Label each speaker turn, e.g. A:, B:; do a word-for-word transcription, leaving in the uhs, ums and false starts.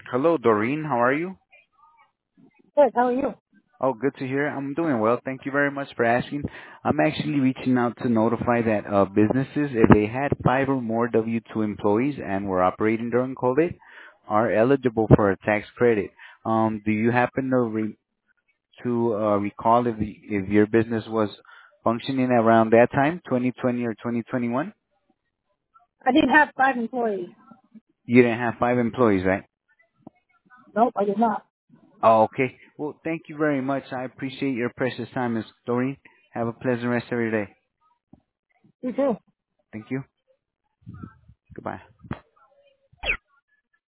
A: Hello, Doreen. How are you?
B: Good. How are you?
A: Oh, good to hear. I'm doing well. Thank you very much for asking. I'm actually reaching out to notify that uh, businesses, if they had five or more W two employees and were operating during COVID, are eligible for a tax credit. Um, do you happen to re- to uh, recall if the, if your business was functioning around that time, twenty twenty or twenty twenty-one?
B: I didn't have five employees.
A: You didn't have five employees, right?
B: Nope, I did not.
A: Oh, okay. Well, thank you very much. I appreciate your precious time, Miss Doreen. Have a pleasant rest of your day.
B: You too.
A: Thank you. Goodbye.